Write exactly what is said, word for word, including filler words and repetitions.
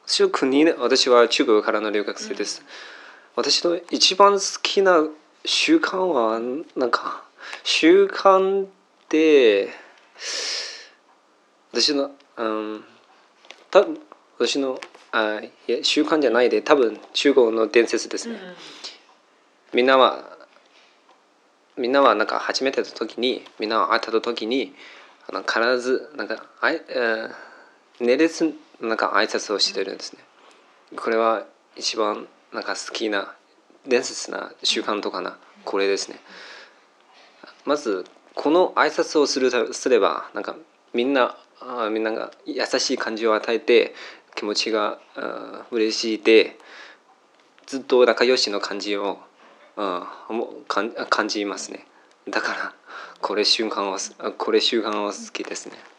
私は国ね、私は中国からの留学生です。私の一番好きな習慣はなんか習慣で私の、うん、多分私のあいや習慣じゃないで多分中国の伝説ですね。みんなはみんなはなんか初めての時にみんなは会った時にあの必ずなんかあい、えー、寝れずなんか挨拶をしてるんですね。これは一番なんか好きな伝説な習慣とかなこれですね。まずこの挨拶をするすればなんかみんなあみんなが優しい感じを与えて気持ちがあ嬉しいでずっと仲良しの感じをあ感感じますね。だからこれ習慣はこれ習慣は好きですね。